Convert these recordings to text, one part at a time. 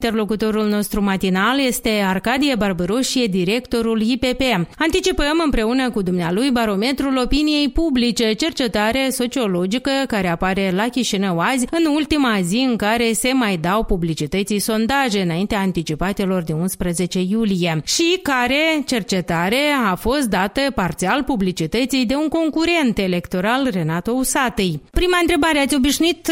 Interlocutorul nostru matinal este Arcadie Barbăroșie, directorul IPP. Anticipăm împreună cu dumnealui barometrul opiniei publice, cercetare sociologică care apare la Chișinău azi, în ultima zi în care se mai dau publicității sondaje înaintea anticipatelor de 11 iulie și care cercetare a fost dată parțial publicității de un concurent electoral, Renato Usatăi. Prima întrebare, ați obișnuit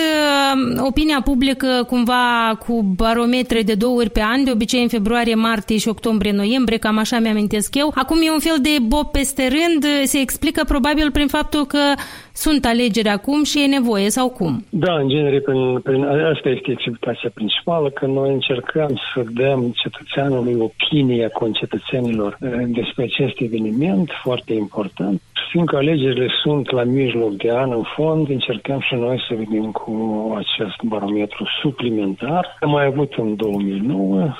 opinia publică cumva cu barometre de 2 ori pe an, de obicei în februarie, martie și octombrie-noiembrie, cam așa mi-amintesc eu. Acum e un fel de bob peste rând, se explică probabil prin faptul că sunt alegeri acum și e nevoie sau cum? Da, în genere, asta este explicația principală, că noi încercăm să dăm cetățeanului opinia concetățenilor despre acest eveniment foarte important. Fiindcă alegerile sunt la mijloc de an, în fond, încercăm și noi să venim cu acest barometru suplimentar. Am mai avut în 2009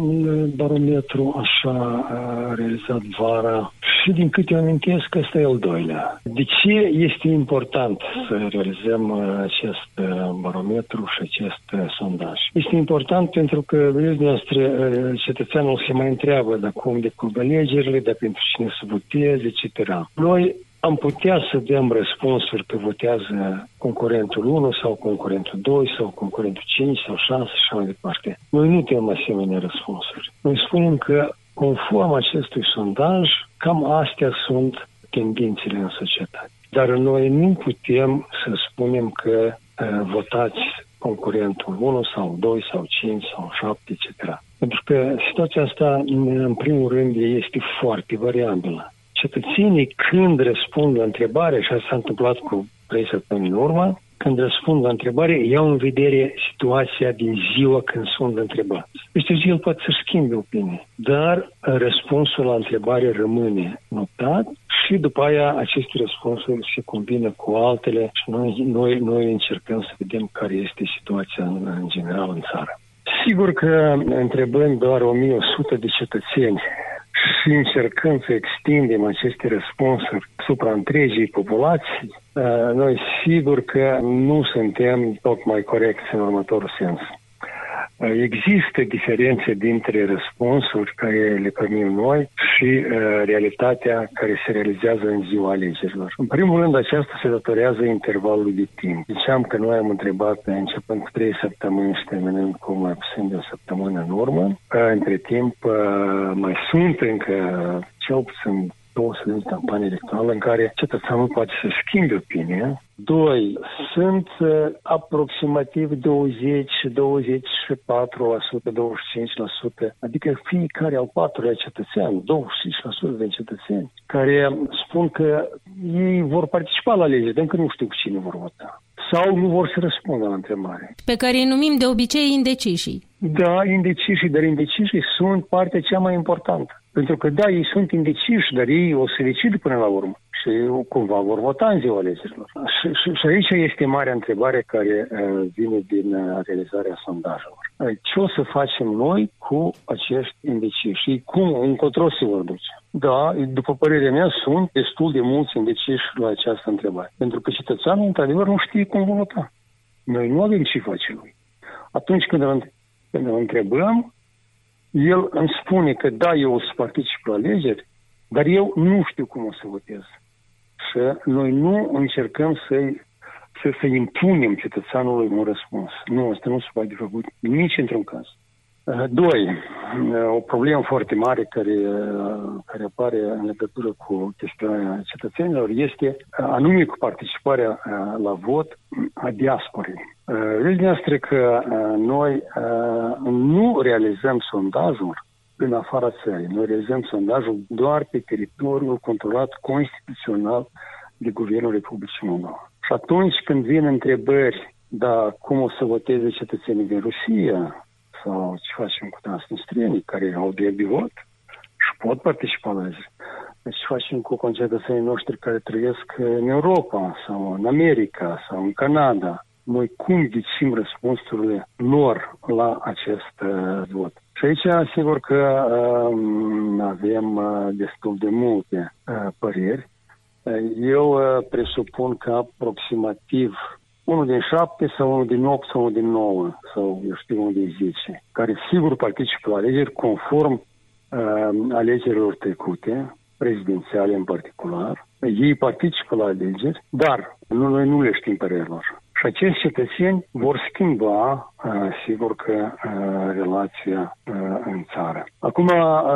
un barometru așa realizat vara și din câte eu amintesc, ăsta e al doilea. De ce este important să realizăm acest barometru și acest sondaj? Este important pentru că, vedeți noastre, cetățeanul se mai întreabă dacă cum decurg alegerile, dacă pentru cine să voteze, etc. Noi am putea să dăm răspunsuri că votează concurentul 1 sau concurentul 2 sau concurentul 5 sau 6 și așa mai departe. Noi nu dăm asemenea răspunsuri. Noi spunem că, conform acestui sondaj, cam astea sunt tendințele în societate. Dar noi nu putem să spunem că votați concurentul 1 sau 2 sau 5 sau 7, etc. Pentru că situația asta, în primul rând, este foarte variabilă. Cetățenii, când răspund la întrebare, și asta s-a întâmplat cu 3 săptămâni în urmă, când răspund la întrebare, iau în vedere situația din ziua când sunt întrebați. Peste zi el poate să schimbe opinie, dar răspunsul la întrebare rămâne notat și după aia aceste răspunsuri se combină cu altele și noi încercăm să vedem care este situația în general în țară. Sigur că întrebând doar 1100 de cetățeni și încercând să extindem aceste răspunsuri asupra întregii populații, noi sigur că nu suntem tocmai corecți în următorul sens. Există diferențe dintre răspunsuri care le primim noi și realitatea care se realizează în ziua alegerilor. În primul rând, aceasta se datorează intervalului de timp. Ziceam că noi am întrebat începând cu 3 săptămâni și terminând cu mai puțin de o săptămână în urmă. Între timp, mai sunt încă cel puțin 2 săptămâni de campanie electorală în care cetățeanul poate să schimbe opinia. 2. Sunt aproximativ 20, 24%, 25%, adică fiecare al 4-lea cetățean, 25% de cetățeni, care spun că ei vor participa la alegeri, dar încă nu știu cu cine vor vota. Sau nu vor să răspundă la întrebare. Pe care îi numim de obicei indecișii. Da, indecișii, dar indecișii sunt partea cea mai importantă. Pentru că, da, ei sunt indeciși, dar ei o să decide până la urmă. Și cumva vor vota în ziua alegerilor. Și aici este marea întrebare care vine din realizarea sondajelor. Ce o să facem noi cu acești indeciși? Și cum, încotro se vor duce? Da, după părerea mea, sunt destul de mulți indeciși la această întrebare. Pentru că cetățeanul, într-adevăr, nu știe cum va vota. Noi nu avem ce face lui. Atunci când îl întrebăm, el îmi spune că da, eu o să particip la alegeri, dar eu nu știu cum o să votez. Și noi nu încercăm să impunem cetățeanului un răspuns. Nu, asta nu se poate făcut nici într-un caz. 2. O problemă foarte mare care apare în legătură cu chestiunea cetățenilor este anume cu participarea la vot a diasporei. Vedeți noastră că noi nu realizăm sondajul în afara țării. Noi realizăm sondajul doar pe teritoriul controlat constituțional de Guvernul Republicii Moldova. Și atunci când vin întrebări, da, cum o să voteze cetățenii din Rusia sau ce facem cu transnistrienii care au drept de vot și pot participa la alegeri, ce facem cu concetățenii noștri care trăiesc în Europa sau în America sau în Canada, noi cum ghicim răspunsurile lor la acest vot. Și aici, sigur că avem destul de multe păreri. Eu presupun că aproximativ unul din 7 sau unul din 8 sau unul din 9 sau, eu știu, unul din 10, care sigur participă la alegeri conform alegerilor trecute, prezidențiale în particular. Ei participă la alegeri, dar noi nu le știm părerea lor. Și acești cetățeni vor schimba, sigur că, relația în țară. Acum,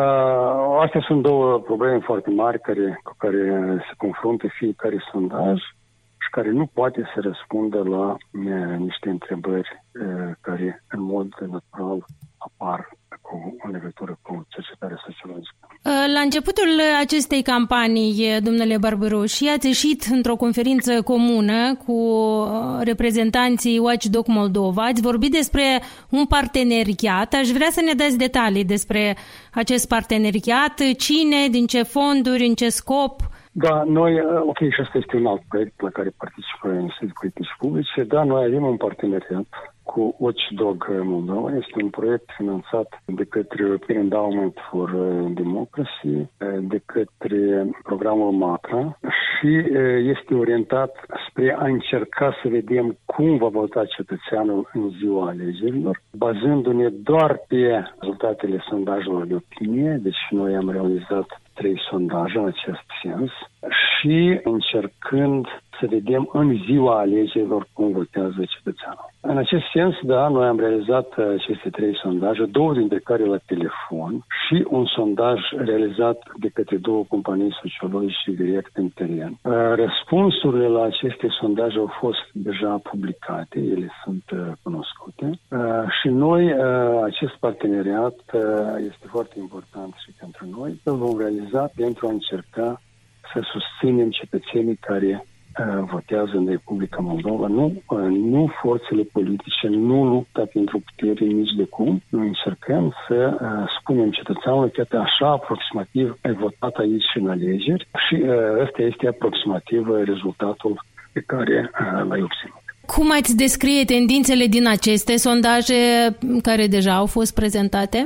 astea sunt două probleme foarte mari cu care se confruntă fiecare sondaj și care nu poate să răspundă la niște întrebări care, în mod natural, apar în legătură cu cercetarea sociologică. La începutul acestei campanii, domnule Barbăroși, ați ieșit într-o conferință comună cu reprezentanții Watchdog Moldova. Ați vorbit despre un parteneriat. Aș vrea să ne dați detalii despre acest parteneriat. Cine, din ce fonduri, în ce scop? Da, noi, și asta este un alt proiect la care participă Institutul Politici Publice. Da, noi avem un parteneriat cu Watchdog Moldova. Este un proiect finanțat de către European Endowment for Democracy, de către programul MATRA și este orientat spre a încerca să vedem cum va vota cetățeanul în ziua alegerilor, bazându-ne doar pe rezultatele sondajelor de opinie. Deci noi am realizat 3 sondaje în acest sens și încercând să vedem în ziua alegerilor cum votează cetățeanul. În acest sens, da, noi am realizat aceste 3 sondaje, 2 dintre care la telefon și un sondaj realizat de către 2 companii sociologice direct în teren. Răspunsurile la aceste sondaje au fost deja publicate, ele sunt cunoscute și noi, acest parteneriat este foarte important și pentru noi. Îl vom realiza pentru a încerca să susținem cetățenii care votează în Republica Moldova, nu forțele politice, nu lupta pentru putere nici de cum. Noi încercăm să spunem cetățeanului că așa aproximativ ai votat aici în alegeri și ăsta este aproximativ rezultatul pe care l-ai obținut. Cum ați descrie tendințele din aceste sondaje care deja au fost prezentate?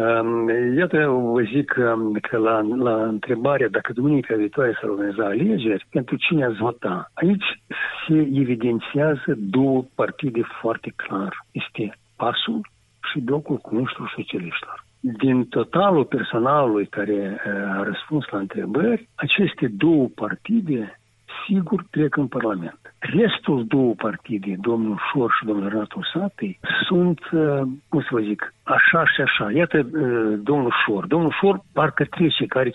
Iată, vă zic că la întrebarea dacă duminica viitoare s-ar organiza alegeri, pentru cine ați vota? Aici se evidențiază 2 partide foarte clar. Este PAS-ul și Blocul Comuniștilor Socialiștilor. Din totalul personalului care a răspuns la întrebări, aceste 2 partide sigur trec în Parlament. Restul 2 partide, domnul Șor și domnul Renat Usatăi, sunt, cum să vă zic, așa și așa. Iată domnul Șor parcă trece, care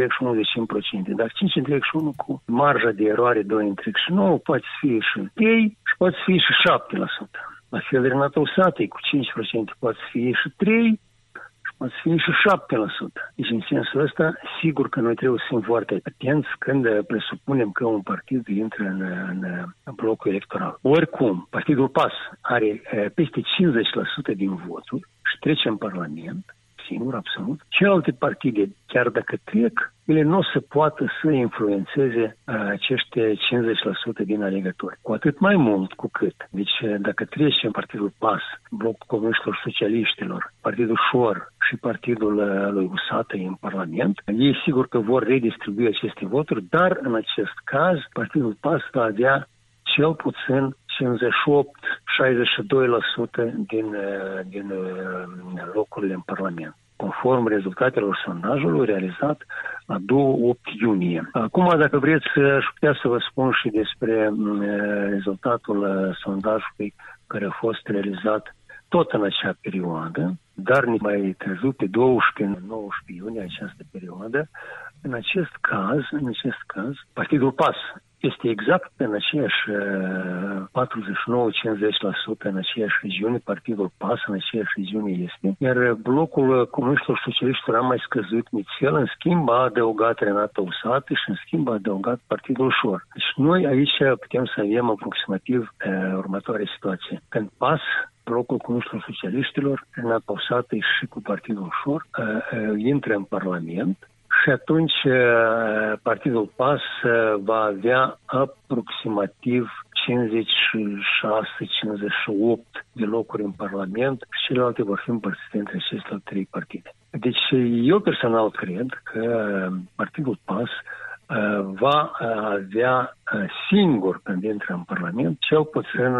5,1%, dar 5,1% cu marja de eroare 2,9% poate fi și 3% și poate fi și 7%. La fel Renat Usatăi cu 5% poate fi și 3%, poate fi și 7%. Deci, în sensul ăsta, sigur că noi trebuie să fim foarte atenți când presupunem că un partid intră în blocul electoral. Oricum, Partidul PAS are peste 50% din voturi și trece în Parlament, singur, absolut. Celelalte partide, chiar dacă trec, ele nu o să poată să influențeze acești 50% din alegători. Cu atât mai mult cu cât. Deci dacă trece în Partidul PAS, Blocul Comuniștilor Socialiștilor, Partidul Șor și Partidul lui Usatăi în Parlament, ei sigur că vor redistribui aceste voturi, dar în acest caz Partidul PAS va avea cel puțin 58-62% din locurile în Parlament, conform rezultatelor sondajului realizat la 2-8 iunie. Acum, dacă vreți, aș putea să vă spun și despre rezultatul sondajului care a fost realizat tot în acea perioadă, dar mai târziu, pe 12-19 iunie, această perioadă. În acest caz, Partidul PAS este exact în aceeași 49-50% în aceeași regiune, Partidul PAS în aceeași regiune este, iar Blocul Comuniștilor Socialiștilor a mai scăzut nițel, în schimb a adăugat Renata Usatăi și în schimb a adăugat Partidul Șor. Deci noi aici putem să avem aproximativ următoarea situație. Când PAS, Blocul Comuniștilor Socialiștilor, Renata Usatăi și cu Partidul Șor intră în Parlament, și atunci Partidul PAS va avea aproximativ 56-58 de locuri în Parlament și celelalte vor fi împărțite între aceste 3 partide. Deci eu personal cred că Partidul PAS va avea singur, când intră în Parlament, cel puțin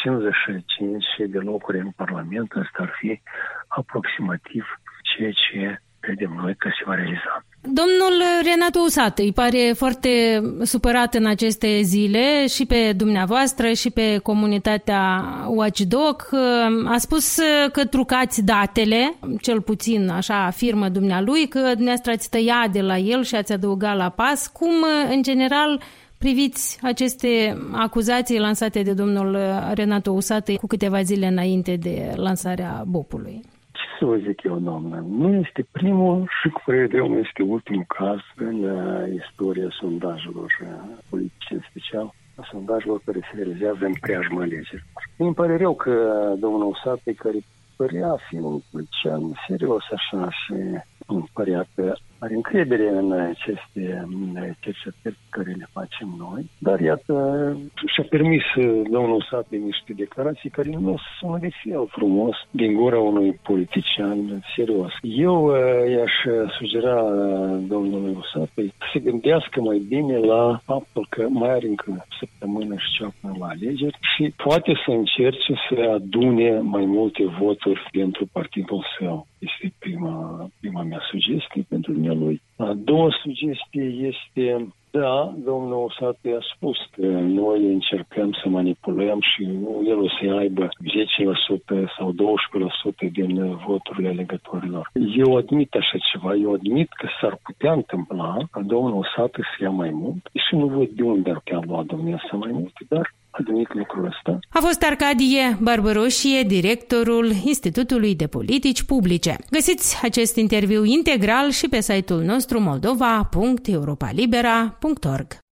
55 de locuri în Parlament. Asta ar fi aproximativ ceea ce credem noi că se va realiza. Domnul Renato Usată îi pare foarte supărat în aceste zile și pe dumneavoastră și pe comunitatea Watchdog. A spus că trucați datele, cel puțin așa afirmă dumnealui, că dumneavoastră ați tăia de la el și ați adăugat la PAS. Cum, în general, priviți aceste acuzații lansate de domnul Renato Usată cu câteva zile înainte de lansarea BOP-ului? Să vă zic eu, doamnă, nu este primul și cu părere de eu nu este ultimul caz în istoria sondajelor politice, în special a sondajelor care se realizează în preajma alegerilor. Îmi pare rău că domnul Usată, care părea a fi un politician serios așa și îmi părea că are încredere în aceste cercetări care le facem noi, dar iată, și-a permis domnul Usată niște declarații care nu sună de fel frumos din gura unui politician serios. Eu i-aș sugera domnului Usată să se gândească mai bine la faptul că mai are încă săptămână și cea până la alegeri și poate să încerce să adune mai multe voturi pentru partidul său. Este prima mea sugestie pentru lui. A doua sugestie este, da, domnul Usată a spus că noi încercăm să manipulăm și el o să aibă 10% sau 12% din voturile alegătorilor. Eu admit așa ceva, eu admit că s-ar putea întâmpla ca domnul Usată să ia mai mult și nu văd de unde ar putea lua domnia să mai mult, dar admit lucrul ăsta. A fost Arcadie Barbaroșie, directorul Institutului de Politici Publice. Găsiți acest interviu integral și pe site-ul nostru moldova.europalibera.org.